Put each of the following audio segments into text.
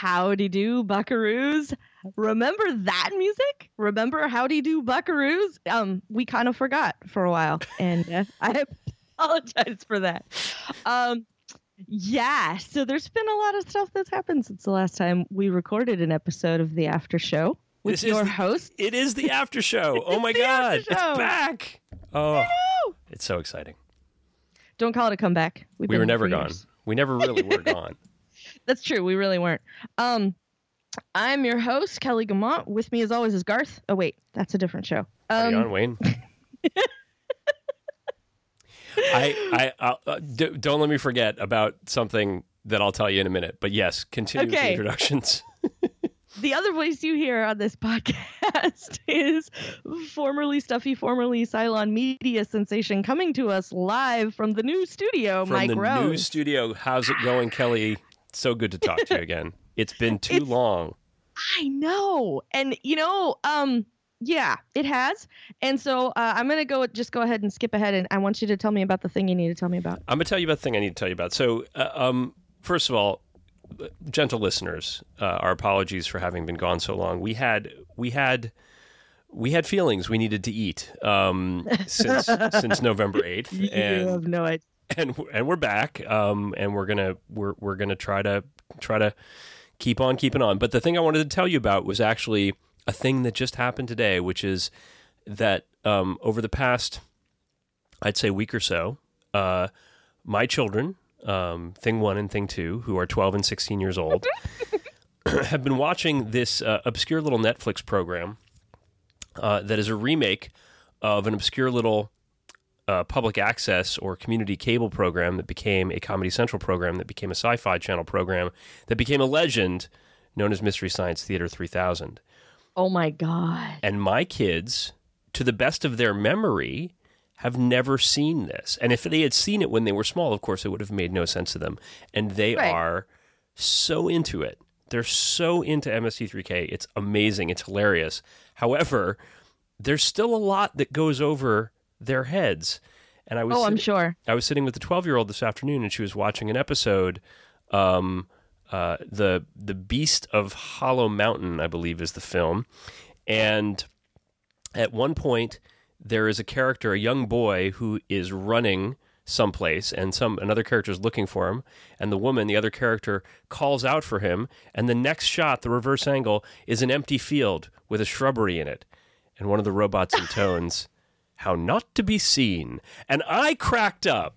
Howdy Do Buckaroos. Remember that music? Remember Howdy Do Buckaroos? We kind of forgot for a while, and I apologize for that. Yeah, so there's been a lot of stuff that's happened since the last time we recorded an episode of the After Show with your host. It is the After Show. Oh my God, it's back. Oh, it's so exciting. Don't call it a comeback. We were never gone. We never really were gone. That's true. We really weren't. I'm your host, Kelly Gamont. With me, as always, is Garth. Oh, wait. That's a different show. Hang on, Wayne. Don't let me forget about something that I'll tell you in a minute. But yes, continue with the introductions. The other voice you hear on this podcast is formerly Stuffy, formerly Cylon media sensation, coming to us live from the new studio, Mike Rose. From the new studio. How's it going, Kelly? So good to talk to you again. It's been too long. I know. And, yeah, it has. And so I'm going to go ahead and skip ahead, and I want you to tell me about the thing you need to tell me about. I'm going to tell you about the thing I need to tell you about. So, first of all, gentle listeners, our apologies for having been gone so long. We had feelings we needed to eat since November 8th. You have no idea. And we're back, and we're gonna try to keep on keeping on. But the thing I wanted to tell you about was actually a thing that just happened today, which is that over the past, I'd say, week or so, my children, Thing 1 and Thing 2, who are 12 and 16 years old, have been watching this obscure little Netflix program that is a remake of an obscure little public access or community cable program that became a Comedy Central program, that became a Sci-Fi Channel program, that became a legend known as Mystery Science Theater 3000. Oh my God. And my kids, to the best of their memory, have never seen this. And if they had seen it when they were small, of course, it would have made no sense to them. And they are so into it. They're so into MST3K. It's amazing. It's hilarious. However, there's still a lot that goes over their heads. And I'm sure. I was sitting with the 12-year-old this afternoon, and she was watching an episode, the Beast of Hollow Mountain, I believe is the film. And at one point, there is a character, a young boy, who is running someplace, and another character is looking for him, and the other character, calls out for him, and the next shot, the reverse angle, is an empty field with a shrubbery in it. And one of the robots intones, "How not to be seen." And I cracked up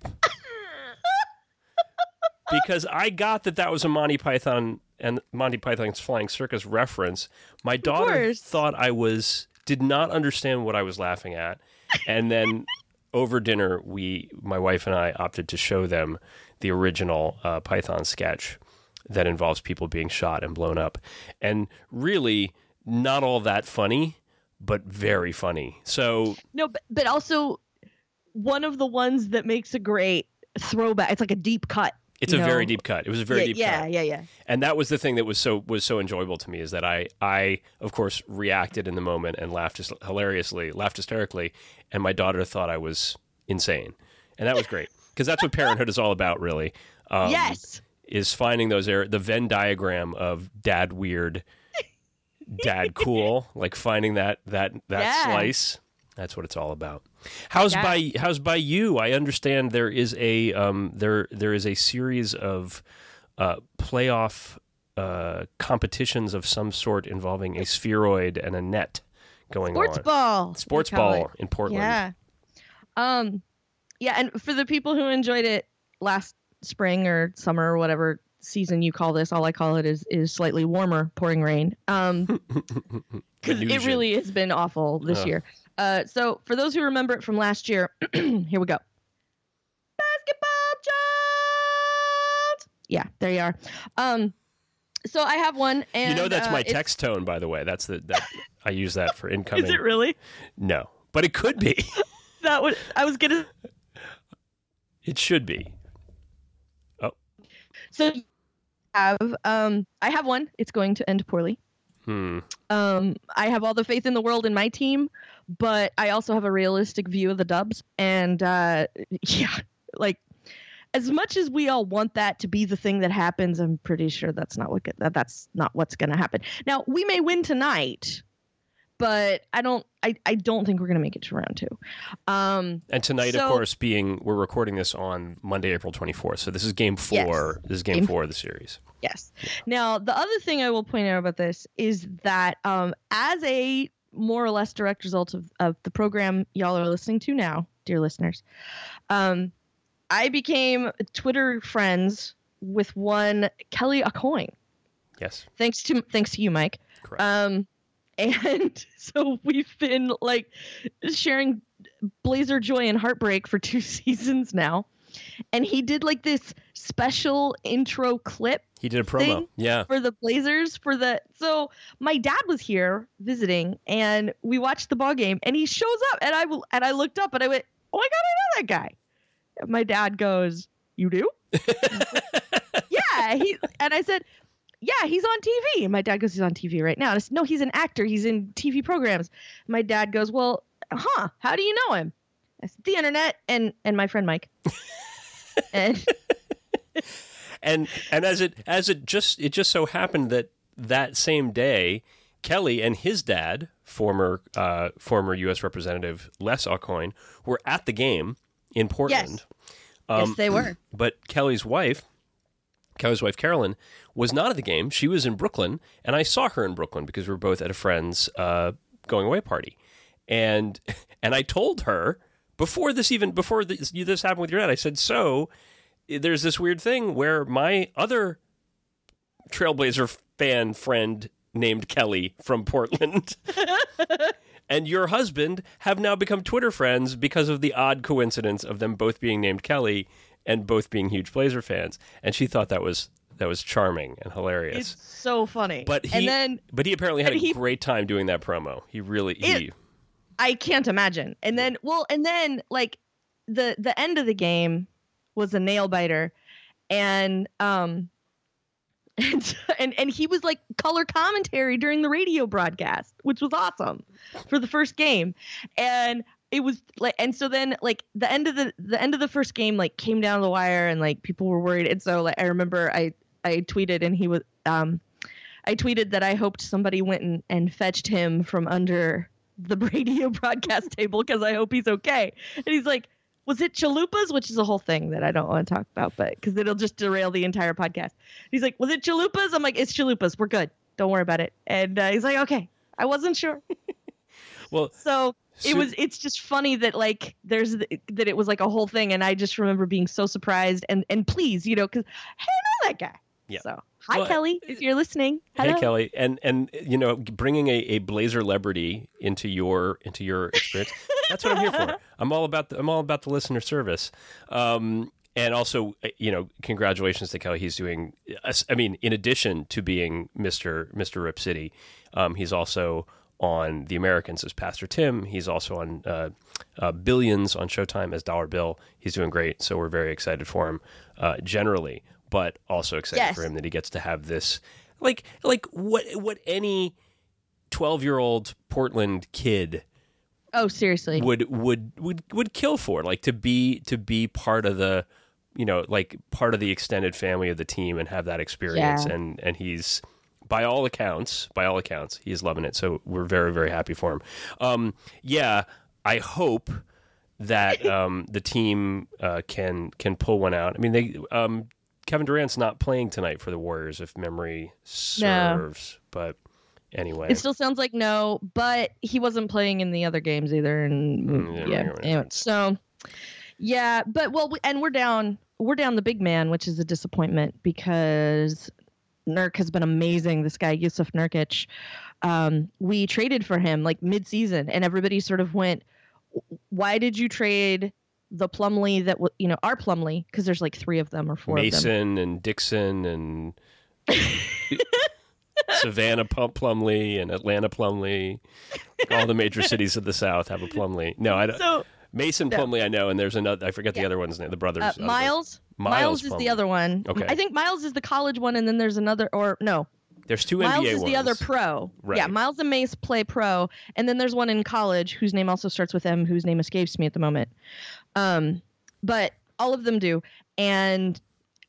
because I got that was a Monty Python and Monty Python's Flying Circus reference. My daughter thought did not understand what I was laughing at. And then over dinner, my wife and I opted to show them the original Python sketch that involves people being shot and blown up. And really not all that funny, but very funny. So no, but also one of the ones that makes a great throwback. It's like a deep cut. It's a very deep cut. It was a very deep cut. Yeah. And that was the thing that was so enjoyable to me, is that I of course reacted in the moment and laughed hysterically, and my daughter thought I was insane. And that was great, because that's what parenthood is all about, really. Yes. Is finding the Venn diagram of dad weird, dad cool, like finding that slice. That's what it's all about. How's by you? I understand there is a there is a series of playoff competitions of some sort involving a spheroid and a net going on. Sports ball in Portland. Yeah. And for the people who enjoyed it last spring or summer or whatever season you call this, all I call it is slightly warmer pouring rain. Because it really has been awful this year. So for those who remember it from last year, here we go. Basketball Jones! Yeah, there you are. So I have one, and that's my text tone, by the way. That I use that for incoming. Is it really? No, but it could be. I was gonna. It should be. Oh. So I have one. It's going to end poorly. I have all the faith in the world in my team, but I also have a realistic view of the Dubs, and as much as we all want that to be the thing that happens, I'm pretty sure that's not what's going to happen. Now, we may win tonight, but I don't think we're going to make it to round 2. And tonight, of course, we're recording this on Monday, April 24th. So this is game 4. Yes. This is game 4 of the series. Yes. Now, the other thing I will point out about this is that as a more or less direct result of the program y'all are listening to now, dear listeners, I became Twitter friends with one Kelly Aucoin. Yes. Thanks to you, Mike. Correct. And so we've been like sharing Blazer joy and heartbreak for 2 seasons now. And he did like this special intro clip. He did a promo, for the Blazers so my dad was here visiting, and we watched the ball game, and he shows up, and I looked up, and I went, "Oh my God, I know that guy." And my dad goes, "You do?" Yeah, and I said, "Yeah, he's on TV." And my dad goes, "He's on TV right now." And I said, "No, he's an actor. He's in TV programs." My dad goes, "Well, how do you know him?" I said, "The internet and my friend Mike." And as it just so happened that same day, Kelly and his dad, former U.S. Representative Les Aucoin, were at the game in Portland. Yes, they were. But Kelly's wife Carolyn was not at the game. She was in Brooklyn, and I saw her in Brooklyn because we were both at a friend's going away party, and I told her before this happened with your dad. I said, so there's this weird thing where my other Trailblazer fan friend named Kelly from Portland and your husband have now become Twitter friends because of the odd coincidence of them both being named Kelly and both being huge Blazer fans. And she thought that was charming and hilarious. It's so funny. But he apparently had a great time doing that promo. I can't imagine. And then like the end of the game was a nail biter, and he was like color commentary during the radio broadcast, which was awesome for the first game. And it was like, and so then like the end of the first game like came down the wire, and like people were worried. And so like I remember I tweeted, and he was I tweeted that I hoped somebody went and fetched him from under the radio broadcast table because I hope he's okay. And he's like, was it chalupas? Which is a whole thing that I don't want to talk about, but because it'll just derail the entire podcast. He's like, was it chalupas? I'm like, it's chalupas. We're good. Don't worry about it. And he's like, okay. I wasn't sure. Well, so it's just funny that like that it was like a whole thing. And I just remember being so surprised and pleased, because hey, I know that guy. Yeah. So hi, Kelly, if you're listening. Hello. Hey, Kelly, and bringing a Blazer celebrity into your experience. That's what I'm here for. I'm all about the listener service. And also, congratulations to Kelly. He's doing. I mean, in addition to being Mr. Rip City, he's also on The Americans as Pastor Tim. He's also on Billions on Showtime as Dollar Bill. He's doing great. So we're very excited for him generally, but also excited for him that he gets to have this, like what any 12-year-old Portland kid. Oh, seriously. Would kill for, like to be part of the, like part of the extended family of the team and have that experience. Yeah. And he's by all accounts, he's loving it. So we're very, very happy for him. I hope that the team can pull one out. I mean, Kevin Durant's not playing tonight for the Warriors, if memory serves. No. But anyway, it still sounds like no. But he wasn't playing in the other games either, and anyway, so yeah. But and we're down the big man, which is a disappointment because Nurk has been amazing. This guy Yusuf Nurkic, we traded for him like mid-season, and everybody sort of went, "Why did you trade the Plumlee that our Plumlee?" Because there's like 3 of them or 4 Mason of them. Mason and Dixon and Savannah Plumlee and Atlanta Plumlee. All the major cities of the South have a Plumlee. No, I don't. So, Mason Plumlee, I know, and there's another. I forget the other one's name. The brothers. Miles is the other one. Okay. I think Miles is the college one, and then there's another. Or no. There's 2 Miles NBA ones. Miles is the other pro. Right. Yeah, Miles and Mace play pro, and then there's one in college whose name also starts with M, whose name escapes me at the moment. But All of them do. And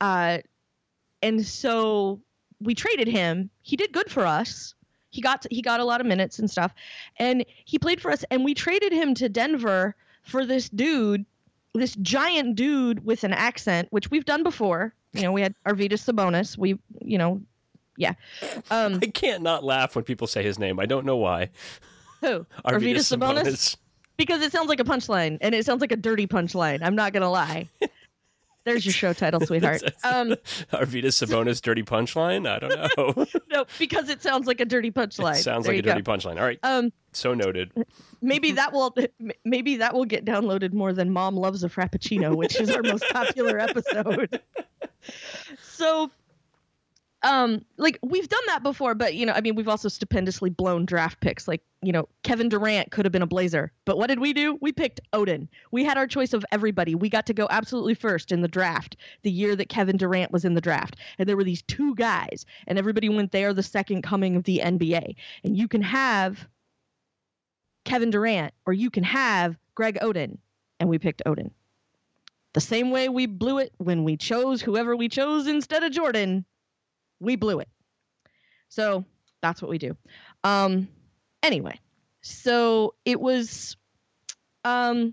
so we traded him. He did good for us. He got a lot of minutes and stuff, and he played for us. And we traded him to Denver for this giant dude with an accent, which we've done before. You know, we had Arvydas Sabonis. Yeah. I can't not laugh when people say his name. I don't know why. Who? Arvydas Sabonis? Because it sounds like a punchline, and it sounds like a dirty punchline. I'm not gonna lie. There's your show title, sweetheart. Arvydas Sabonis dirty punchline? I don't know. No, because it sounds like a dirty punchline. It sounds like a dirty punchline. All right. So noted. Maybe that will get downloaded more than Mom Loves a Frappuccino, which is our most popular episode. So like we've done that before, but we've also stupendously blown draft picks. Like, Kevin Durant could have been a Blazer, but what did we do? We picked Odin. We had our choice of everybody. We got to go absolutely first in the draft the year that Kevin Durant was in the draft. And there were these two guys, and everybody went, they are the second coming of the NBA. And you can have Kevin Durant or you can have Greg Oden. And we picked Odin. The same way we blew it when we chose whoever we chose instead of Jordan. We blew it. So that's what we do. Anyway, so it was, so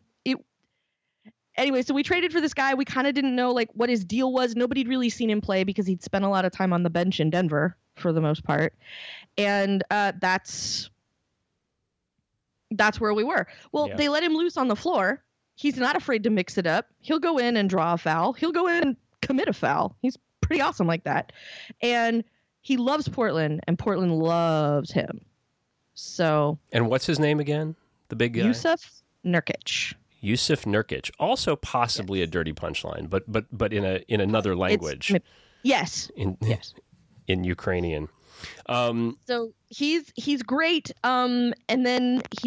we traded for this guy. We kind of didn't know like what his deal was. Nobody'd really seen him play because he'd spent a lot of time on the bench in Denver for the most part. And that's where we were. Well, They let him loose on the floor. He's not afraid to mix it up. He'll go in and draw a foul. He'll go in and commit a foul. He's pretty awesome like that. And he loves Portland, and Portland loves him. So. And what's his name again? The big guy? Jusuf Nurkic. Jusuf Nurkic. Also possibly a dirty punchline, but in another language. Yes. Yes. In Ukrainian. So he's great. And then he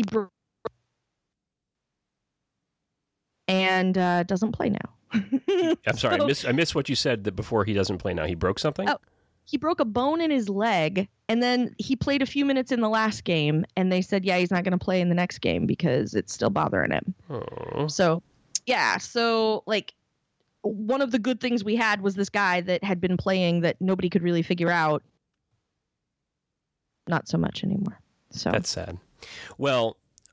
doesn't play now. I'm sorry, I missed what you said that before he doesn't play now. He broke something? Oh, he broke a bone in his leg, and then he played a few minutes in the last game, and they said, yeah, he's not going to play in the next game because it's still bothering him. Oh. So, yeah, so, like, one of the good things we had was this guy that had been playing that nobody could really figure out. Not so much anymore. So that's sad. Well,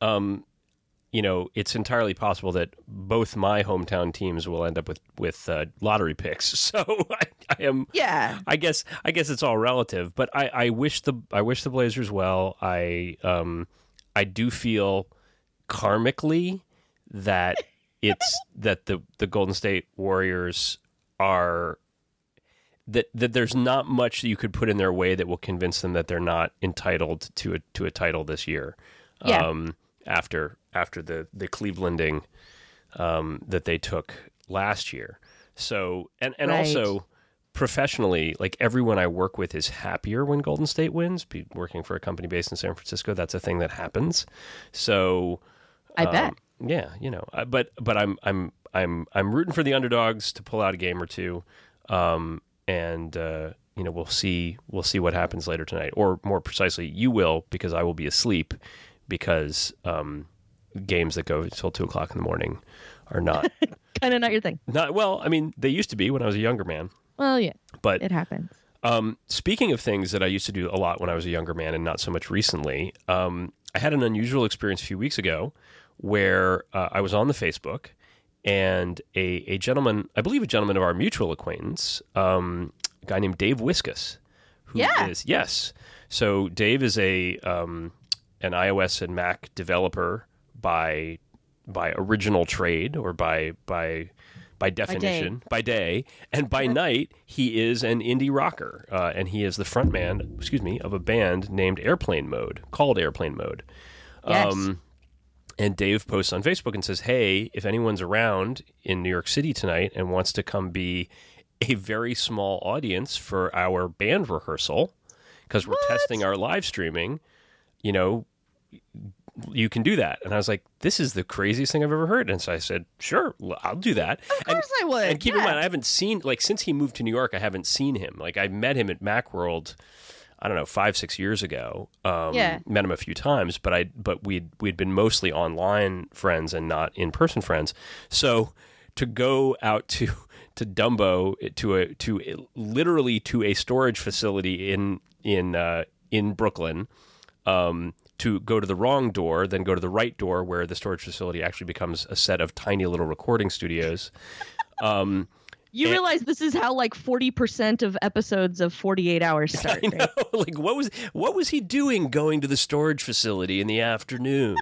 it's entirely possible that both my hometown teams will end up with lottery picks. So I am. Yeah. I guess it's all relative, but I wish the Blazers well. I do feel karmically that it's that the Golden State Warriors are that there's not much that you could put in their way that will convince them that they're not entitled to a title this year. Yeah. After the Clevelanding that they took last year. So and right. Also professionally, like everyone I work with is happier when Golden State wins. Working for a company based in San Francisco, that's a thing that happens. So I bet. Yeah, but I'm rooting for the underdogs to pull out a game or two. And we'll see what happens later tonight, or more precisely, you will, because I will be asleep. Because games that go until 2:00 in the morning are not kind of not your thing. Not well. I mean, they used to be when I was a younger man. Well, yeah, but it happens. Speaking of things that I used to do a lot when I was a younger man, and not so much recently, I had an unusual experience a few weeks ago where I was on the Facebook, and a gentleman, I believe a gentleman of our mutual acquaintance, a guy named Dave Wiskus, who is yes. So Dave is an iOS and Mac developer by original trade, or by definition, by day, and by night he is an indie rocker, and he is the frontman, of a band named Airplane Mode, called Airplane Mode. Yes. And Dave posts on Facebook and says, "Hey, if anyone's around in New York City tonight and wants to come be a very small audience for our band rehearsal, because we're testing our live streaming, you can do that." And I was like, this is the craziest thing I've ever heard. And so I said, sure, I'll do that. Of course I would. And keep in mind, I haven't seen, since he moved to New York, I haven't seen him. I met him at Macworld, I don't know, 5-6 years ago. Met him a few times, but we'd been mostly online friends and not in-person friends. So to go out to Dumbo literally to a storage facility in Brooklyn, to go to the wrong door, then go to the right door where the storage facility actually becomes a set of tiny little recording studios. You realize this is how like 40% of episodes of 48 Hours start. I know. Right? Like what was he doing going to the storage facility in the afternoon?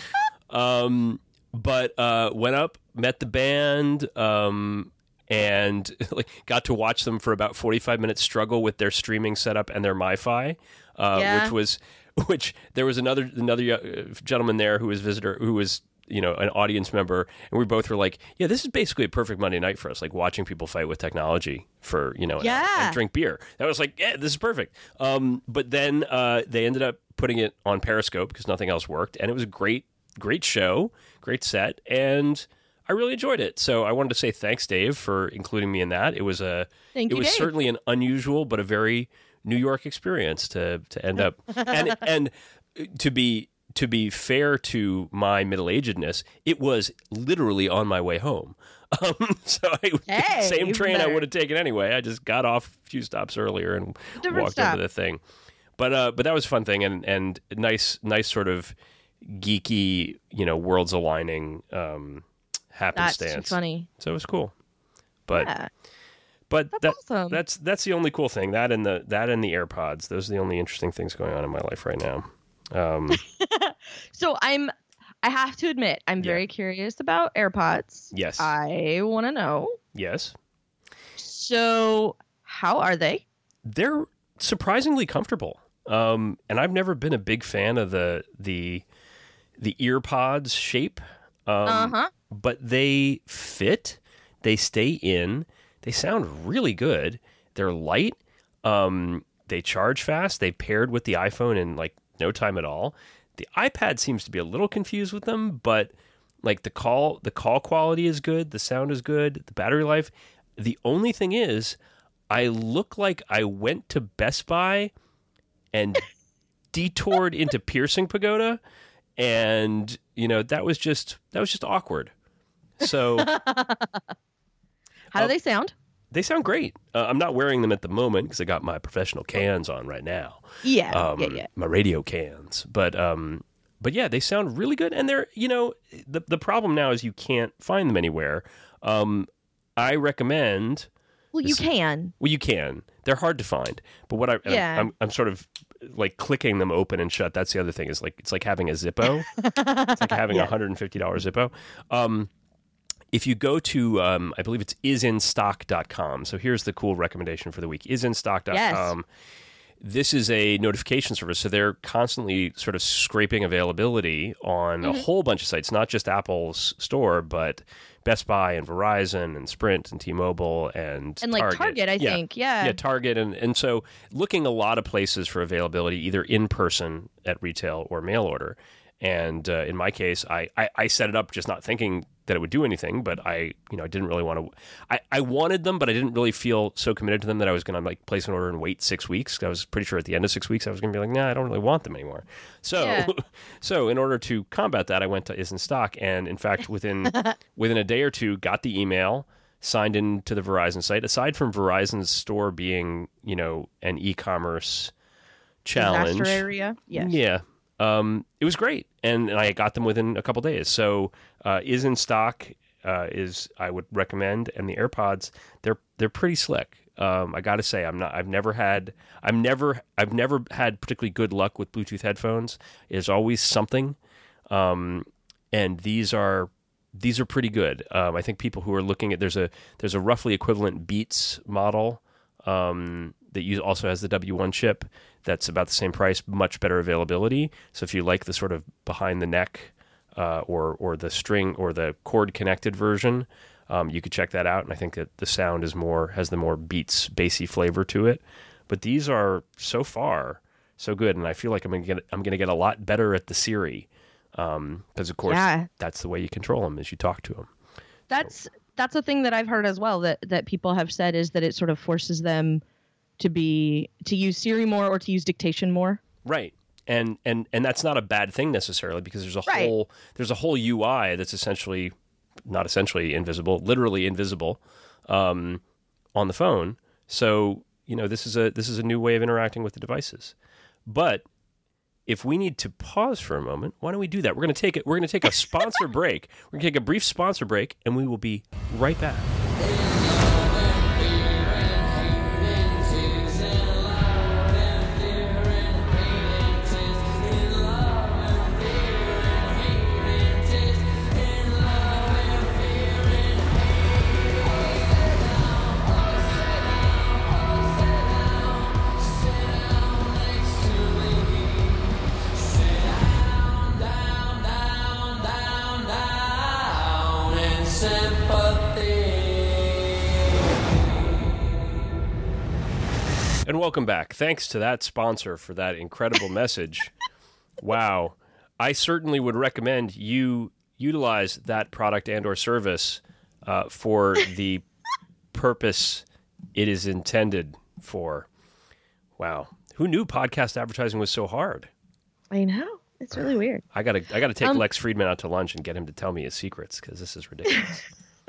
But went up, met the band, and like, got to watch them for about 45 minutes struggle with their streaming setup and their MiFi, which there was another gentleman there who was an audience member, and we both were like, yeah, this is basically a perfect Monday night for us, like watching people fight with technology for, and drink beer. That was like, yeah, this is perfect. But then they ended up putting it on Periscope because nothing else worked, and it was a great show, great set, and I really enjoyed it. So I wanted to say thanks, Dave, for including me in that. It was Dave. Certainly an unusual but a very New York experience to end up and to be fair to my middle-agedness, it was literally on my way home. Same train I would have taken anyway. I just got off a few stops earlier and walked over the thing. But that was a fun thing and nice sort of geeky, worlds aligning happenstance. That's funny. So it was cool. But that's awesome. That's the only cool thing. That and the AirPods. Those are the only interesting things going on in my life right now. So I have to admit, I'm very curious about AirPods. Yes. I want to know. Yes. So how are they? They're surprisingly comfortable. And I've never been a big fan of the EarPods shape. But they fit. They stay in. They sound really good. They're light. They charge fast. They paired with the iPhone in like no time at all. The iPad seems to be a little confused with them, but like the call quality is good. The sound is good. The battery life. The only thing is, I look like I went to Best Buy and detoured into Piercing Pagoda, and that was just awkward. So, how do they sound? They sound great. I'm not wearing them at the moment because I got my professional cans on right now. Yeah. My radio cans. But yeah, they sound really good. And they're, the problem now is you can't find them anywhere. I recommend. Well, you can. Well, you can. They're hard to find. But I'm sort of like clicking them open and shut. That's the other thing. Is like it's like having a Zippo. It's like having a $150 Zippo. If you go to, I believe it's isinstock.com. So here's the cool recommendation for the week. Isinstock.com. Yes. This is a notification service. So they're constantly sort of scraping availability on a whole bunch of sites, not just Apple's store, but Best Buy and Verizon and Sprint and T-Mobile and like Target, I think. Yeah. Yeah, Target. And so looking a lot of places for availability, either in person at retail or mail order. And in my case, I set it up just not thinking that it would do anything, but I didn't really want to. I wanted them, but I didn't really feel so committed to them that I was going to like place an order and wait 6 weeks. I was pretty sure at the end of 6 weeks I was going to be like, nah, I don't really want them anymore. So, so in order to combat that, I went to Is in Stock, and in fact, within a day or two, got the email, signed into the Verizon site. Aside from Verizon's store being an e-commerce challenge, disaster area, yeah. It was great, and I got them within a couple days. So, Is in Stock is I would recommend, and the AirPods they're pretty slick. I got to say, I've never had particularly good luck with Bluetooth headphones. There's always something, and these are pretty good. I think people who are looking at there's a roughly equivalent Beats model that also has the W1 chip. That's about the same price, much better availability. So if you like the sort of behind the neck or the string or the cord connected version, you could check that out. And I think that the sound has the more Beats bassy flavor to it. But these are so far so good, and I feel like I'm gonna get a lot better at the Siri because of course that's the way you control them is you talk to them. That's a thing that I've heard as well that people have said is that it sort of forces them to use Siri more or to use dictation more. Right. And that's not a bad thing necessarily because there's a whole UI that's essentially not essentially invisible, literally invisible, on the phone. So, this is a new way of interacting with the devices. But if we need to pause for a moment, why don't we do that? We're going to take a sponsor break. We're going to take a brief sponsor break, and we will be right back. And welcome back. Thanks to that sponsor for that incredible message. Wow. I certainly would recommend you utilize that product and or service for the purpose it is intended for. Wow. Who knew podcast advertising was so hard? I know. It's really weird. I gotta take Lex Friedman out to lunch and get him to tell me his secrets, because this is ridiculous.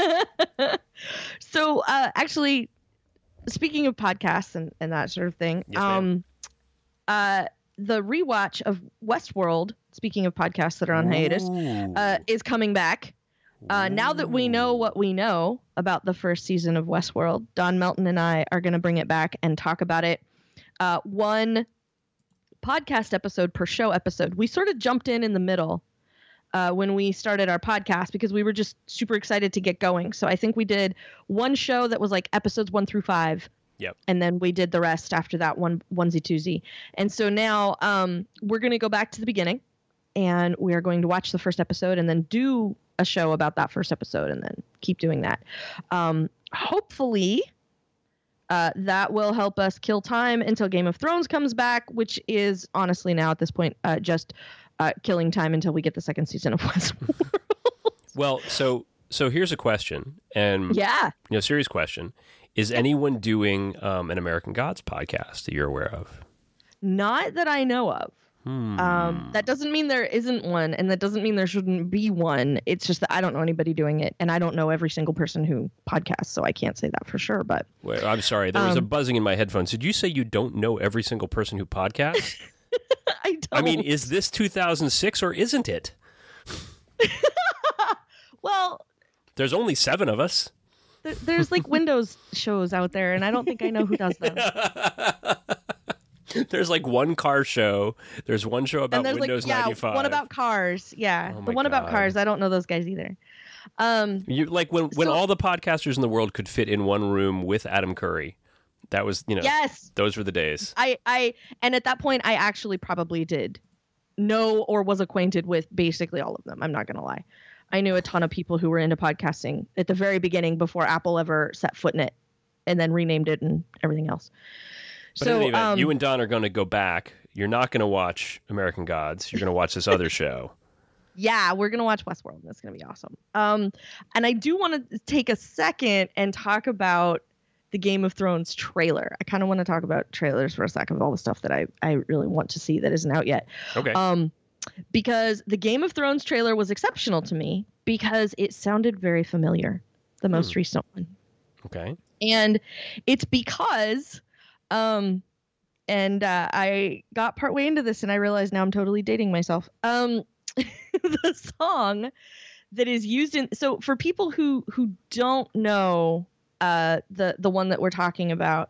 So actually, speaking of podcasts and that sort of thing, yes, the rewatch of Westworld, speaking of podcasts that are on hiatus, is coming back. Now that we know what we know about the first season of Westworld, Don Melton and I are going to bring it back and talk about it. One podcast episode per show episode. We sort of jumped in the middle when we started our podcast because we were just super excited to get going. So I think we did one show that was like episodes 1 through 5. Yep. And then we did the rest after that, onesie twosie. And so now we're going to go back to the beginning, and we are going to watch the first episode and then do a show about that first episode and then keep doing that. Hopefully that will help us kill time until Game of Thrones comes back, which is honestly now at this point just killing time until we get the second season of Westworld. Well, so here's a question, and serious question. Is anyone doing an American Gods podcast that you're aware of? Not that I know of. That doesn't mean there isn't one, and that doesn't mean there shouldn't be one. It's just that I don't know anybody doing it, and I don't know every single person who podcasts, so I can't say that for sure. But wait, I'm sorry, there was a buzzing in my headphones. Did you say you don't know every single person who podcasts? I don't. I mean, is this 2006 or isn't it? Well, there's only 7 of us. There's like Windows shows out there, and I don't think I know who does them. There's like one car show. There's one show about Windows 95. One about cars. Yeah, the one about cars. I don't know those guys either. You like when all the podcasters in the world could fit in one room with Adam Curry. That was, yes, those were the days. And at that point, I actually probably did know or was acquainted with basically all of them. I'm not gonna lie. I knew a ton of people who were into podcasting at the very beginning before Apple ever set foot in it and then renamed it and everything else. But in any event, you and Don are going to go back. You're not going to watch American Gods. You're going to watch this other show. Yeah, we're going to watch Westworld. That's going to be awesome. And I do want to take a second and talk about the Game of Thrones trailer. I kind of want to talk about trailers for a second of all the stuff that I really want to see that isn't out yet. Okay. Because the Game of Thrones trailer was exceptional to me because it sounded very familiar, the most recent one. Okay. And it's because, I got partway into this and I realized now I'm totally dating myself. The song that is used in, so for people who don't know the one that we're talking about,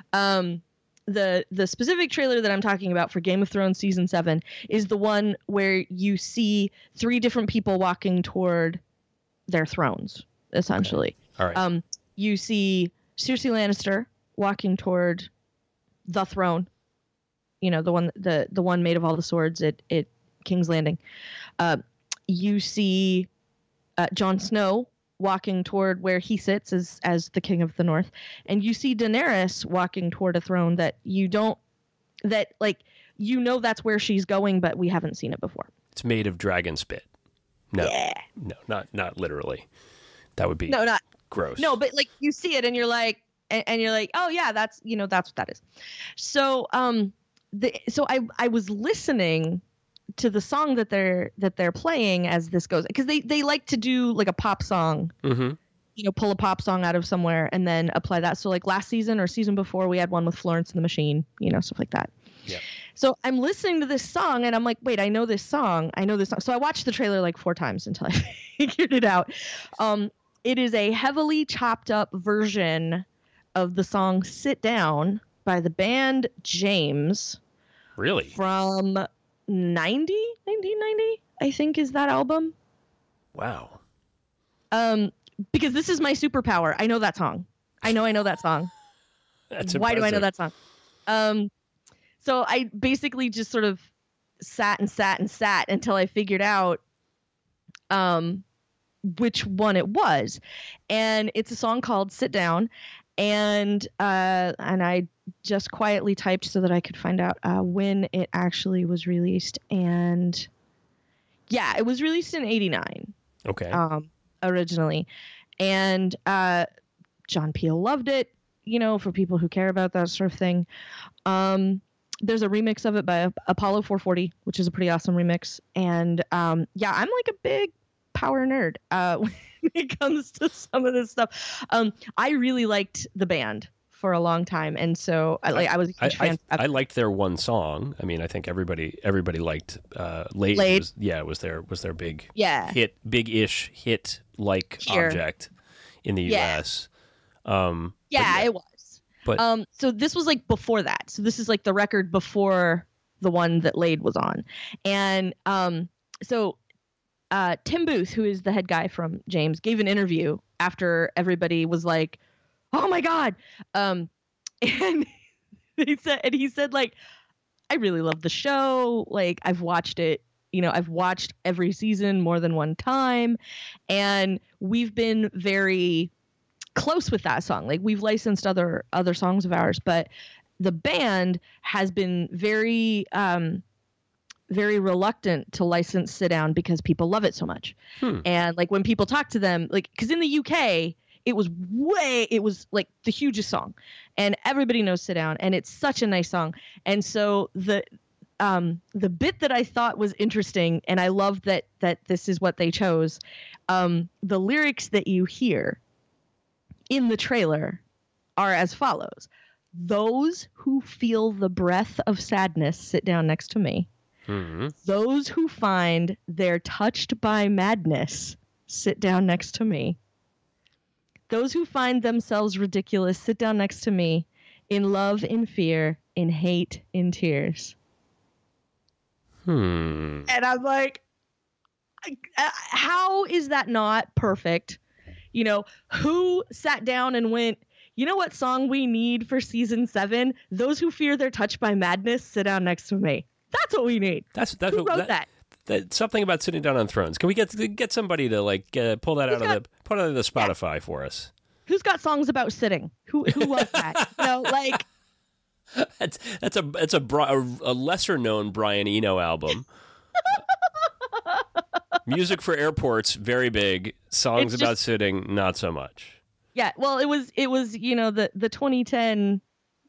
the specific trailer that I'm talking about for Game of Thrones season 7 is the one where you see 3 different people walking toward their thrones, essentially. Okay. All right. You see Cersei Lannister walking toward the throne, the one made of all the swords at King's Landing. You see Jon Snow walking toward where he sits as the King of the North, and you see Daenerys walking toward a throne that that's where she's going, but we haven't seen it before. It's made of dragon spit. No, yeah. No, not literally. That would be not gross. No, but like you see it and you're like, oh yeah, that's what that is. So, I was listening to the song that they're playing as this goes, because they like to do like a pop song. Mm-hmm. You know, pull a pop song out of somewhere and then apply that. So like last season or season before, we had one with Florence and the Machine, you know, stuff like that. Yeah. So I'm listening to this song and I'm like, wait, I know this song. So I watched the trailer like 4 times until I figured it out. It is a heavily chopped up version of the song Sit Down by the band James. Really? From 1990, I think is that album. Wow. Because this is my superpower. I know that song. I know that song. That's Why impressive. do I know that song? So I basically just sort of sat until I figured out which one it was. And it's a song called Sit Down. And I just quietly typed so that I could find out when it actually was released. And yeah, it was released in 89. Okay. Originally. And John Peel loved it, you know, for people who care about that sort of thing. There's a remix of it by Apollo 440, which is a pretty awesome remix. And yeah, I'm like a big power nerd when it comes to some of this stuff. I really liked the band for a long time, and so I was a huge fan. I liked their one song. I mean, I think everybody liked Late. Was their big big-ish hit like object in the US. It was. But so this was like before that. So this is like the record before the one that Lade was on. And so Tim Booth, who is the head guy from James, gave an interview after everybody was like, "Oh my God." And he said like, "I really love the show. Like I've watched it, you know, I've watched every season more than one time. And we've been very close with that song. Like we've licensed other songs of ours, but the band has been very very reluctant to license Sit Down because people love it so much." And like when people talk to them, like, because in the UK it was like the hugest song and everybody knows Sit Down and it's such a nice song. And so the bit that I thought was interesting, and I love that this is what they chose, the lyrics that you hear in the trailer are as follows: "Those who feel the breath of sadness sit down next to me. mm-hmm. Those who find they're touched by madness sit down next to me. Those who find themselves ridiculous sit down next to me. In love, in fear, in hate, in tears." And I'm like, how is that not perfect? You know, who sat down and went, "You know what song we need for season 7? Those who fear they're touched by madness sit down next to me." That's what we need. Who wrote that? Something about sitting down on thrones. Can we get somebody to like pull that out of the Spotify for us? Who's got songs about sitting? Who was that? No, like that's a lesser known Brian Eno album. Music for Airports, very big. Songs about sitting, not so much. Yeah, well, it was you know the 2010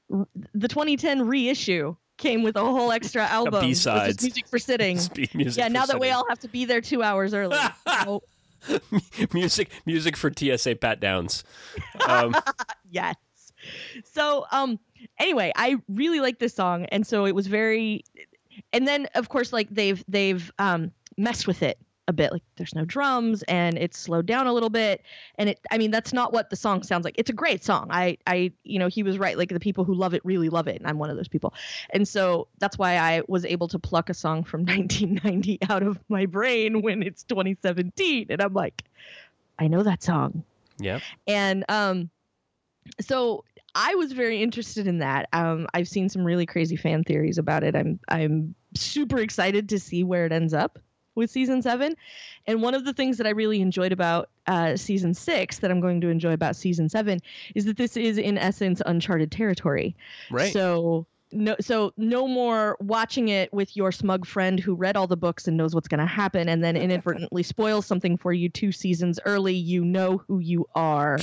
reissue came with a whole extra album. B-sides. Which is Music for Sitting. Now that we all have to be there 2 hours early. So. music for TSA pat downs. Yes. So anyway, I really like this song, and so it was very. And then of course, like they've messed with it a bit. Like there's no drums and it's slowed down a little bit. And that's not what the song sounds like. It's a great song. He was right. Like the people who love it really love it. And I'm one of those people. And so that's why I was able to pluck a song from 1990 out of my brain when it's 2017. And I'm like, I know that song. Yeah. And so I was very interested in that. I've seen some really crazy fan theories about it. I'm super excited to see where it ends up with season 7. And one of the things that I really enjoyed about season 6 that I'm going to enjoy about season 7 is that this is in essence uncharted territory. Right. So no more watching it with your smug friend who read all the books and knows what's going to happen and then inadvertently spoils something for you 2 seasons early. You know who you are.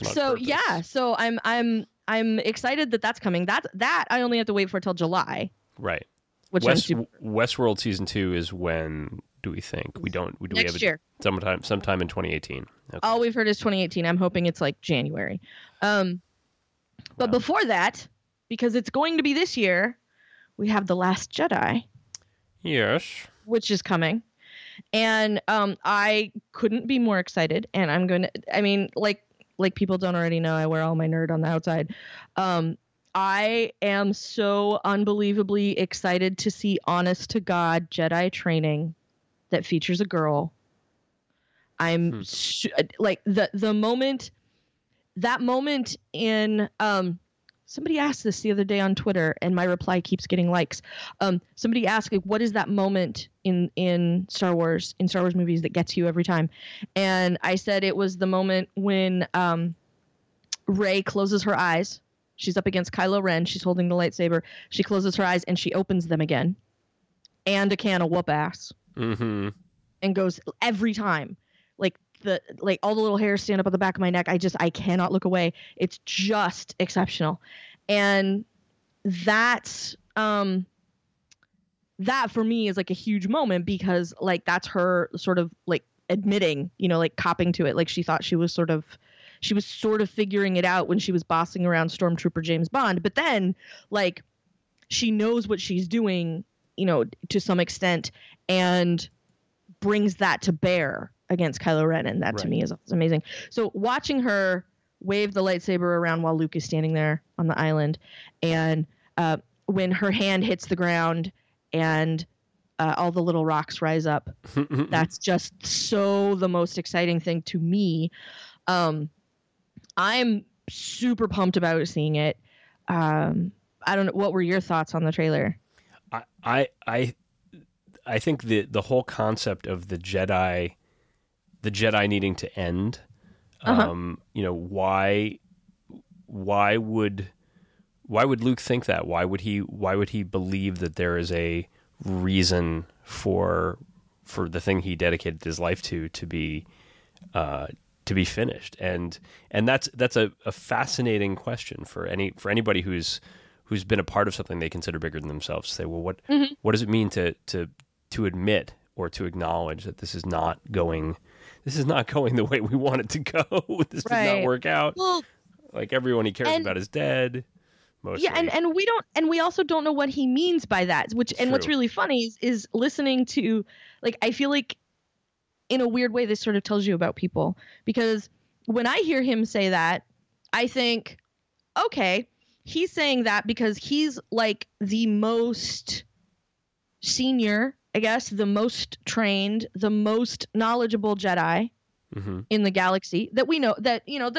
So I'm excited that that's coming. That I only have to wait for till July. Right. Which Westworld season 2 is when do we think? We don't. Do next we have year. Sometime in 2018. Okay. All we've heard is 2018. I'm hoping it's like January. But before that, because it's going to be this year, we have The Last Jedi. Yes. Which is coming. And I couldn't be more excited. And I'm going to, I mean, like people don't already know, I wear all my nerd on the outside. I am so unbelievably excited to see honest to God Jedi training that features a girl. I'm like the moment, that moment in, somebody asked this the other day on Twitter and my reply keeps getting likes. Somebody asked, like, what is that moment in Star Wars movies that gets you every time? And I said it was the moment when Rey closes her eyes. She's up against Kylo Ren. She's holding the lightsaber. She closes her eyes and she opens them again. And a can of whoop ass. Mm-hmm. And goes every time. Like all the little hairs stand up on the back of my neck. I cannot look away. It's just exceptional. And that's that for me is like a huge moment because like that's her sort of like admitting, you know, like copping to it. Like she thought she was sort of figuring it out when she was bossing around Stormtrooper James Bond. But then like she knows what she's doing, you know, to some extent and brings that to bear against Kylo Ren. And that to me is amazing. So watching her wave the lightsaber around while Luke is standing there on the island and when her hand hits the ground and all the little rocks rise up, that's just so the most exciting thing to me. I'm super pumped about seeing it. I don't know. What were your thoughts on the trailer? I think the whole concept of the Jedi needing to end, you know, why would Luke think that? Why would he believe that there is a reason for the thing he dedicated his life to be finished? And that's a fascinating question for anybody who's been a part of something they consider bigger than themselves. Say, well, what does it mean to admit or to acknowledge that this is not going the way we want it to go? This did not work out. Well, like everyone he cares about is dead. Mostly. Yeah, and we also don't know what he means by that. What's really funny is listening to, like, I feel like in a weird way this sort of tells you about people, because when I hear him say that, I think, okay, he's saying that because he's like the most senior, I guess, the most trained, the most knowledgeable Jedi in the galaxy that we know of.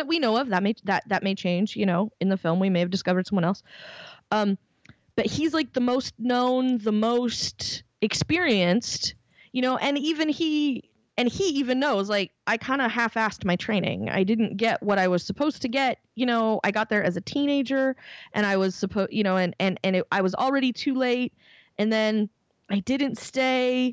That may change, you know, in the film we may have discovered someone else. But he's like the most known, the most experienced, you know, and he even knows, like, I kind of half-assed my training. I didn't get what I was supposed to get. You know, I got there as a teenager and I was supposed, you know, I was already too late. And then I didn't stay,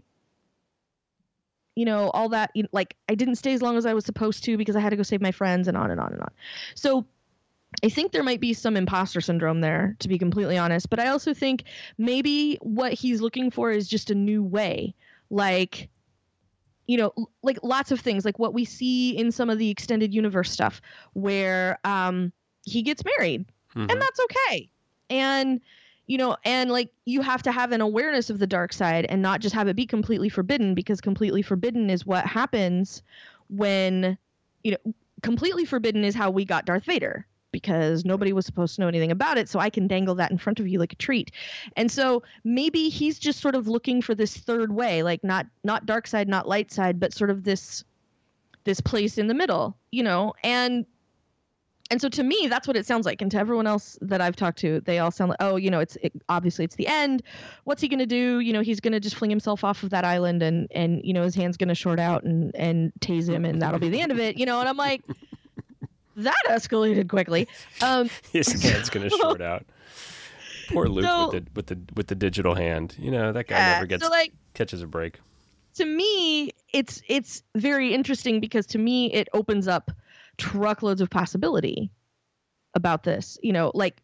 you know, all that, like, I didn't stay as long as I was supposed to because I had to go save my friends and on and on and on. So I think there might be some imposter syndrome there, to be completely honest. But I also think maybe what he's looking for is just a new way. Like, you know, like lots of things, like what we see in some of the extended universe stuff where he gets married and that's okay. And, you know, and like you have to have an awareness of the dark side and not just have it be completely forbidden, because completely forbidden is what happens when, you know, completely forbidden is how we got Darth Vader, because nobody was supposed to know anything about it. So I can dangle that in front of you like a treat. And so maybe he's just sort of looking for this third way, like not dark side, not light side, but sort of this place in the middle, you know? And so to me, that's what it sounds like. And to everyone else that I've talked to, they all sound like, oh, you know, obviously it's the end. What's he going to do? You know, he's going to just fling himself off of that island and, you know, his hand's going to short out and tase him and that'll be the end of it, you know? And I'm like, that escalated quickly. His hand's going to short out. Poor Luke with the digital hand. You know, that guy never catches a break. To me, it's very interesting because to me it opens up truckloads of possibility about this. You know, like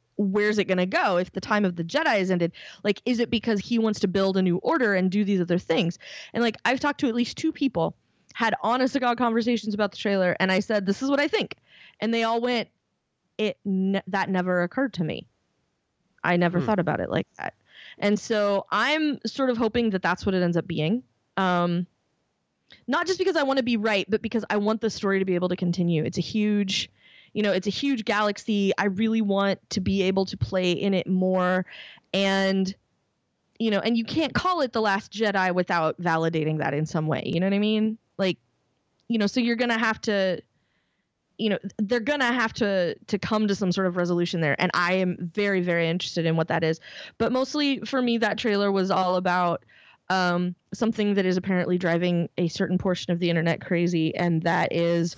where's it going to go if the time of the Jedi has ended? Like, is it because he wants to build a new order and do these other things? And like, I've talked to at least 2 people, had honest to God conversations about the trailer, and I said, this is what I think. And they all went, that never occurred to me. I never thought about it like that. And so I'm sort of hoping that that's what it ends up being. Not just because I want to be right, but because I want the story to be able to continue. It's a huge galaxy. I really want to be able to play in it more. And, and you can't call it The Last Jedi without validating that in some way. You know what I mean? Like, so you're going to have to, they're going to have to come to some sort of resolution there. And I am very, very interested in what that is. But mostly for me, that trailer was all about something that is apparently driving a certain portion of the internet crazy. And that is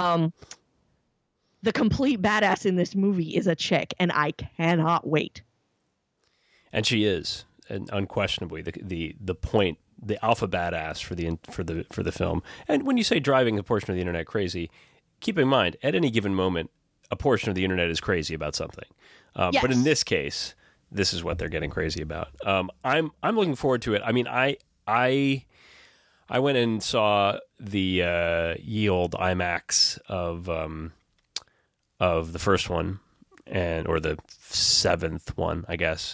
the complete badass in this movie is a chick. And I cannot wait. And she is, and unquestionably, the point, the alpha badass for the film. And when you say driving a portion of the internet crazy, keep in mind, at any given moment, a portion of the internet is crazy about something. Yes. But in this case, this is what they're getting crazy about. I'm looking forward to it. I mean, I went and saw the ye old IMAX of the first one, or the 7th one, I guess,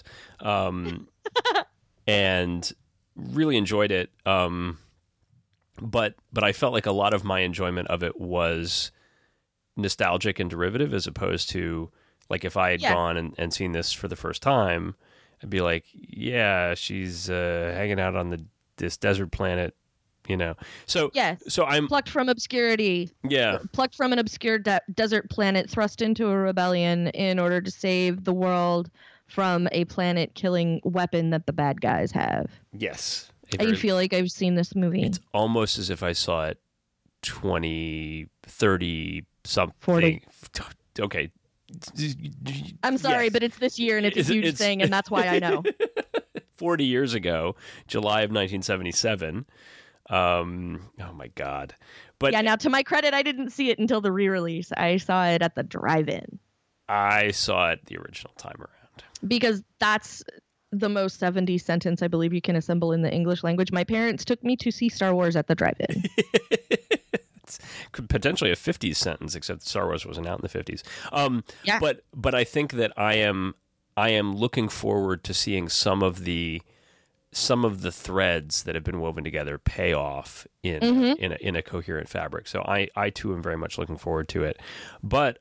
and really enjoyed it. But I felt like a lot of my enjoyment of it was nostalgic and derivative, as opposed to like if I had gone and seen this for the first time, I'd be like, yeah, she's hanging out on this desert planet, So so I'm plucked from obscurity. Yeah, plucked from an obscure desert planet, thrust into a rebellion in order to save the world from a planet-killing weapon that the bad guys have. Yes. I feel like I've seen this movie. It's almost as if I saw it 20, 30, something. 40. Okay. I'm sorry, but it's this year and it's a huge thing, and that's why I know. 40 years ago, July of 1977. Oh my God. But yeah, now to my credit, I didn't see it until the re-release. I saw it at the drive-in. I saw it the original time around. Because that's the most 70s sentence I believe you can assemble in the English language. My parents took me to see Star Wars at the drive-in. It's potentially a 50s sentence, except Star Wars wasn't out in the 50s. Yeah. But I think that I am looking forward to seeing some of the threads that have been woven together pay off in a coherent fabric. So I too am very much looking forward to it. But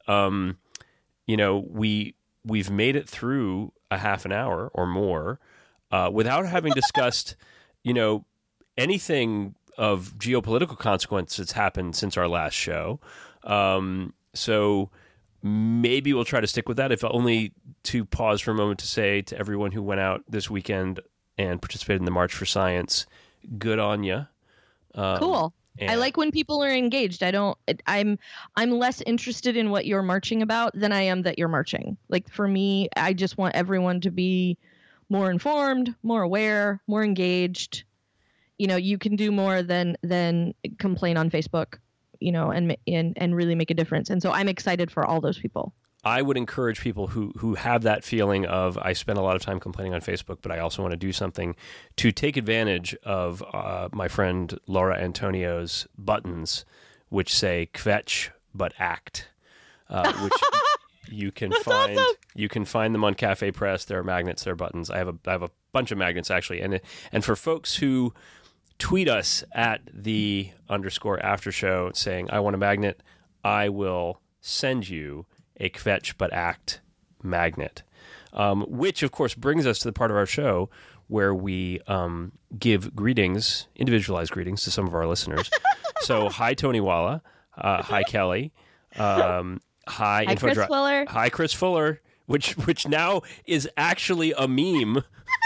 we've made it through a half an hour or more without having discussed anything of geopolitical consequence that's happened since our last show. So maybe we'll try to stick with that, if only to pause for a moment to say to everyone who went out this weekend and participated in the March for Science, good on you. Cool. I like when people are engaged. I'm less interested in what you're marching about than I am that you're marching. Like for me, I just want everyone to be more informed, more aware, more engaged. You can do more than complain on Facebook, and really make a difference. And so I'm excited for all those people. I would encourage people who have that feeling of, I spend a lot of time complaining on Facebook, but I also want to do something, to take advantage of my friend Laura Antonio's buttons, which say "Kvetch but act," which you can find. Awesome. You can find them on Cafe Press. There are magnets. There are buttons. I have a bunch of magnets actually, and for folks who tweet us at the _after show saying, I want a magnet, I will send you a Kvetch but act magnet, which of course brings us to the part of our show where we give greetings, individualized greetings to some of our listeners. So hi Tony Walla, hi Kelly, hi Chris Fuller, hi Chris Fuller, which now is actually a meme.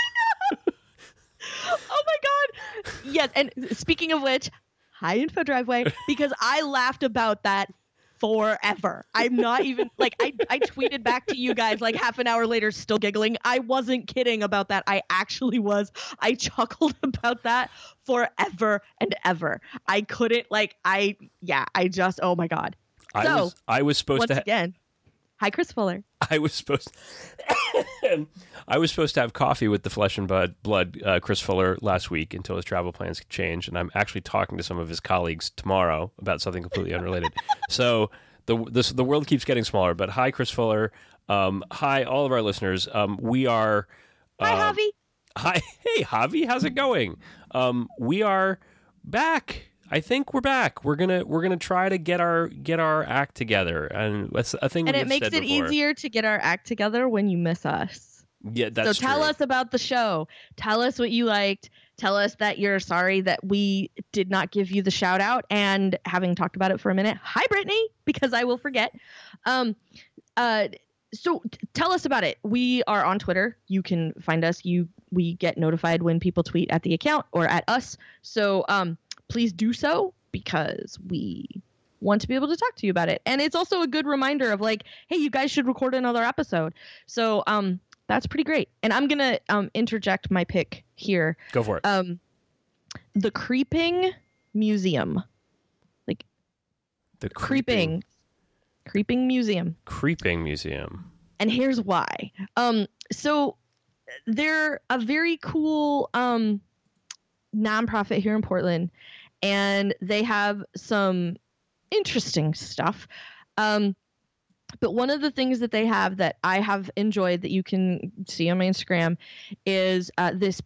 Oh my God. Yes. And speaking of which, hi Info Driveway, because I laughed about that forever. I'm not even like, I tweeted back to you guys like half an hour later, still giggling. I wasn't kidding about that. I actually was. I chuckled about that forever and ever. I couldn't oh my God. I was supposed once to again, Hi, Chris Fuller. I was supposed to have coffee with the Flesh and Blood Chris Fuller last week until his travel plans changed, and I'm actually talking to some of his colleagues tomorrow about something completely unrelated. So the world keeps getting smaller. But hi, Chris Fuller. Hi, all of our listeners. We are. Hi, Javi. Hi, hey, Javi. How's it going? We are back. I think we're back. We're gonna try to get our act together, and that's a thing. And it makes it easier to get our act together when you miss us. Yeah, that's so. Tell true. us about the show. Tell us what you liked. Tell us that you're sorry that we did not give you the shout out. And having talked about it for a minute, hi Brittany, because I will forget. So tell us about it. We are on Twitter. You can find us. We get notified when people tweet at the account or at us. So please do so because we want to be able to talk to you about it. And it's also a good reminder of like, hey, you guys should record another episode. So that's pretty great. And I'm going to interject my pick here. Go for it. The Creeping Museum. Like the Creeping Museum. Creeping Museum. And here's why. So they're a very cool nonprofit here in Portland, and they have some interesting stuff. But one of the things that they have that I have enjoyed that you can see on my Instagram is this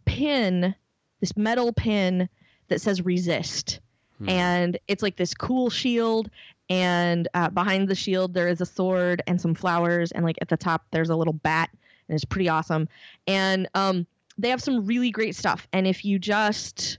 metal pin that says resist. And it's like this cool shield. And behind the shield, there is a sword and some flowers. And like at the top, there's a little bat. And it's pretty awesome. And they have some really great stuff. And if you just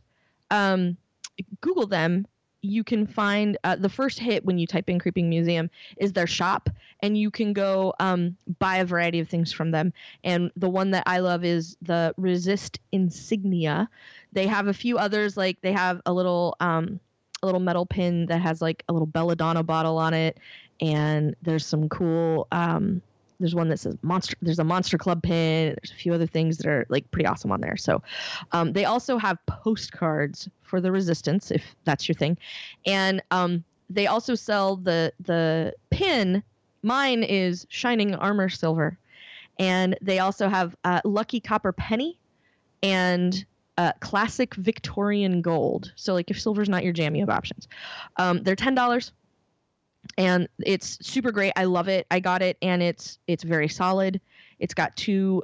Google them, you can find the first hit when you type in Creeping Museum is their shop. And you can go buy a variety of things from them. And the one that I love is the Resist insignia. They have a few others, like they have a little metal pin that has like a little belladonna bottle on it, and there's some cool there's one that says there's a Monster Club pin. There's a few other things that are like pretty awesome on there. So they also have postcards for the Resistance, if that's your thing. And they also sell the pin. Mine is Shining Armor Silver. And they also have Lucky Copper Penny and Classic Victorian Gold. So like if silver's not your jam, you have options. They're $10. And it's super great. I love it. I got it, and it's very solid. It's got two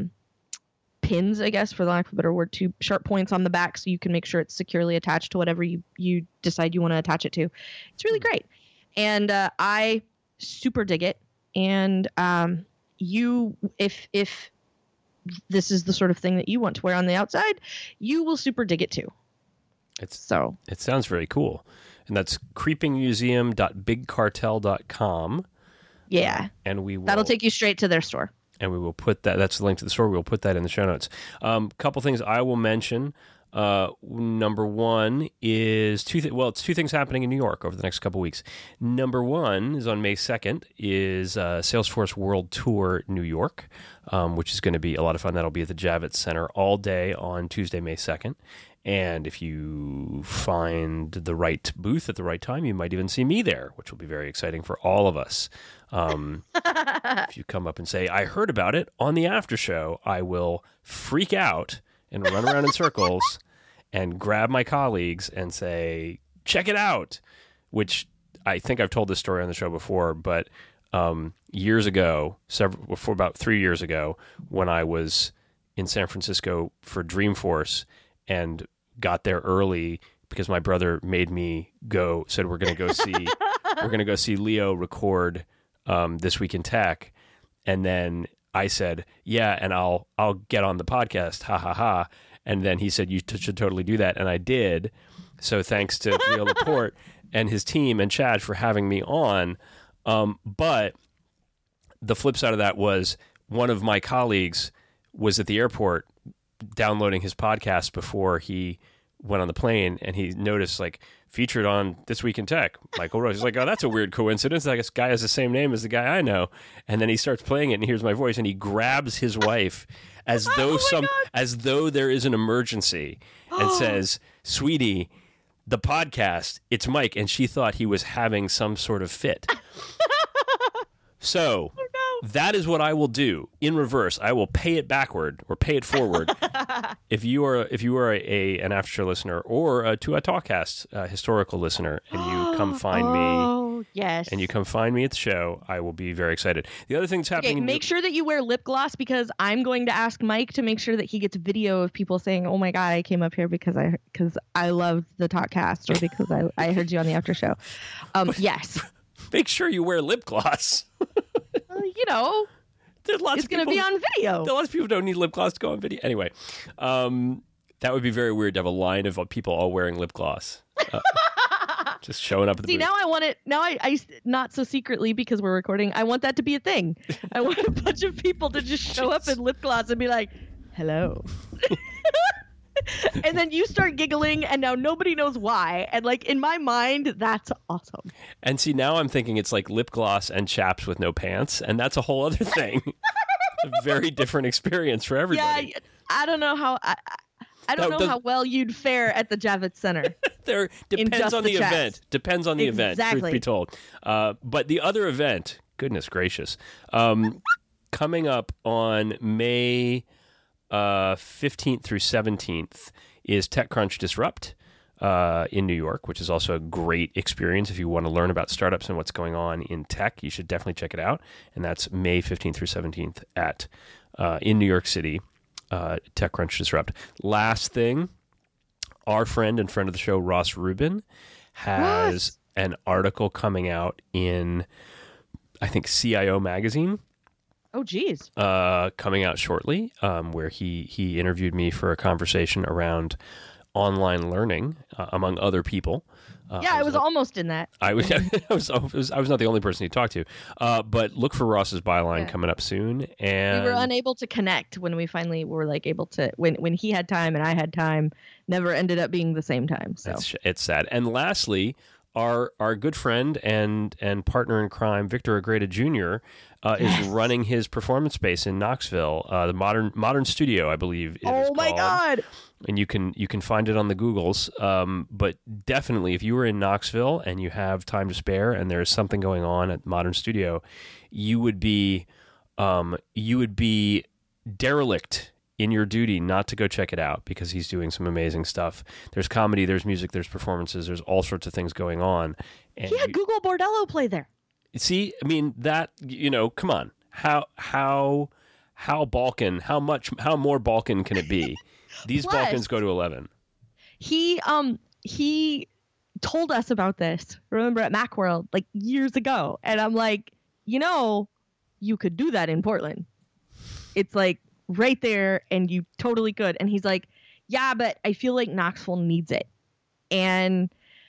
pins, I guess, for the lack of a better word, two sharp points on the back, so you can make sure it's securely attached to whatever you decide you want to attach it to. It's really great, and I super dig it. And if this is the sort of thing that you want to wear on the outside, you will super dig it too. It sounds very cool. And that's creepingmuseum.bigcartel.com. Yeah. And that'll take you straight to their store. And we will put that's the link to the store. We'll put that in the show notes. Couple things I will mention. Number one is it's two things happening in New York over the next couple weeks. Number one is on May 2nd is Salesforce World Tour New York, which is going to be a lot of fun. That'll be at the Javits Center all day on Tuesday, May 2nd. And if you find the right booth at the right time, you might even see me there, which will be very exciting for all of us. If you come up and say, I heard about it on the after show, I will freak out and run around in circles and grab my colleagues and say, check it out, which I think I've told this story on the show before, but years ago, about 3 years ago, when I was in San Francisco for Dreamforce and got there early because my brother made me said we're going to go see Leo record This Week in Tech. And then I said, yeah, and I'll get on the podcast. Ha ha ha. And then he said, you should totally do that. And I did. So thanks to Leo Laporte and his team and Chad for having me on. But the flip side of that was one of my colleagues was at the airport downloading his podcast before he went on the plane, and he noticed like featured on This Week in Tech, Michael Rose. He's like, oh, that's a weird coincidence. Like, this guy has the same name as the guy I know. And then he starts playing it and he hears my voice, and he grabs his wife as though there is an emergency and says, sweetie, the podcast, it's Mike. And she thought he was having some sort of fit. So That is what I will do in reverse. I will pay it backward or pay it forward. If you are an After Show listener or to a Talkcast historical listener, and you come find me, yes, and you come find me at the show, I will be very excited. The other thing that's happening. Okay, make sure that you wear lip gloss, because I'm going to ask Mike to make sure that he gets video of people saying, "Oh my God, I came up here because I loved the Talkcast, or because I heard you on the After Show." Yes. Make sure you wear lip gloss. You know, it's going to be on video. Lots of people don't need lip gloss to go on video. Anyway, that would be very weird to have a line of people all wearing lip gloss. Just showing up at the booth. Now I want it. Now I not so secretly, because we're recording. I want that to be a thing. I want a bunch of people to just show up in lip gloss and be like, "Hello." And then you start giggling, and now nobody knows why. And like in my mind, that's awesome. And see, now I'm thinking it's like lip gloss and chaps with no pants, and that's a whole other thing. It's a very different experience for everybody. Yeah, I don't know how. I don't know how well you'd fare at the Javits Center. Depends on the event. Depends on the event, truth be told. But the other event, goodness gracious, coming up on May 15th through 17th is TechCrunch Disrupt in New York, which is also a great experience. If you want to learn about startups and what's going on in tech, you should definitely check it out. And that's May 15th through 17th in New York City, TechCrunch Disrupt. Last thing, our friend and friend of the show, Ross Rubin, has an article coming out in, I think, CIO Magazine. Oh, geez. Coming out shortly, where he interviewed me for a conversation around online learning, among other people. I was almost in that. I was not the only person he talked to. But look for Ross's byline coming up soon. And we were unable to connect when we finally were like able to, when he had time and I had time, never ended up being the same time. So it's sad. And lastly, our good friend and partner in crime, Victor Agreda Jr., is running his performance space in Knoxville, the Modern Studio, I believe. Oh my God! And you can find it on the Googles. But definitely, if you were in Knoxville and you have time to spare, and there's something going on at Modern Studio, you would be derelict in your duty not to go check it out, because he's doing some amazing stuff. There's comedy, there's music, there's performances, there's all sorts of things going on. And he had Google Bordello play there. See, I mean, that, come on. How Balkan, how more Balkan can it be? These Plus, Balkans go to 11. He told us about this, remember, at Macworld, like years ago. And I'm like, you could do that in Portland. It's like right there, and you totally could. And he's like, yeah, but I feel like Knoxville needs it. And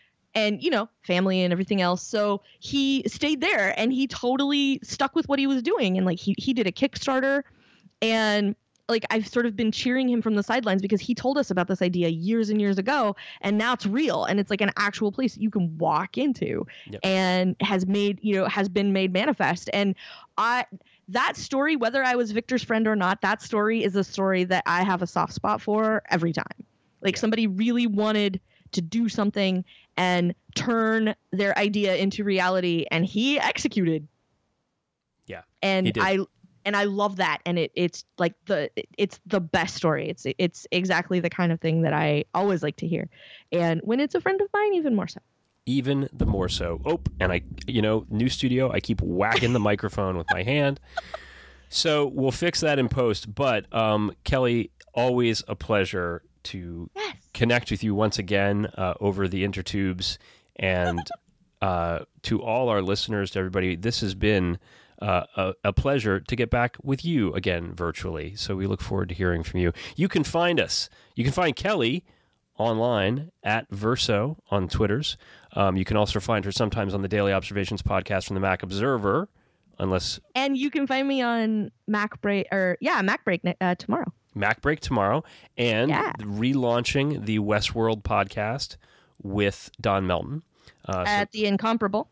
family and everything else. So he stayed there, and he totally stuck with what he was doing. And like, he did a Kickstarter, and like, I've sort of been cheering him from the sidelines, because he told us about this idea years and years ago, and now it's real, and it's like an actual place that you can walk into. Yep. And has been made manifest. And that story, whether I was Victor's friend or not, that story is a story that I have a soft spot for every time. Like, somebody really wanted to do something and turn their idea into reality, and he executed. Yeah. And I love that, and it's like it's the best story. It's exactly the kind of thing that I always like to hear, and when it's a friend of mine, even more so. Even the more so. Oh, and I, new studio, I keep whacking the microphone with my hand. So we'll fix that in post. But Kelly, always a pleasure to connect with you once again over the intertubes, and to all our listeners, to everybody, this has been a pleasure to get back with you again virtually. So we look forward to hearing from you. You can find us. You can find Kelly online at Verso on Twitters. You can also find her sometimes on the Daily Observations podcast from the Mac Observer, and you can find me on Mac Break tomorrow. Mac Break tomorrow, and relaunching the Westworld podcast with Don Melton at the Incomparable.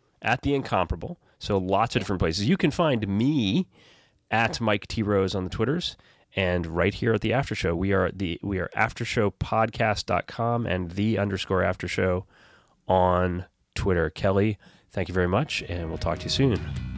So lots of different places. You can find me at Mike T. Rose on the Twitters, and right here at the After Show. We are aftershowpodcast.com and _aftershow on Twitter. Kelly, thank you very much, and we'll talk to you soon.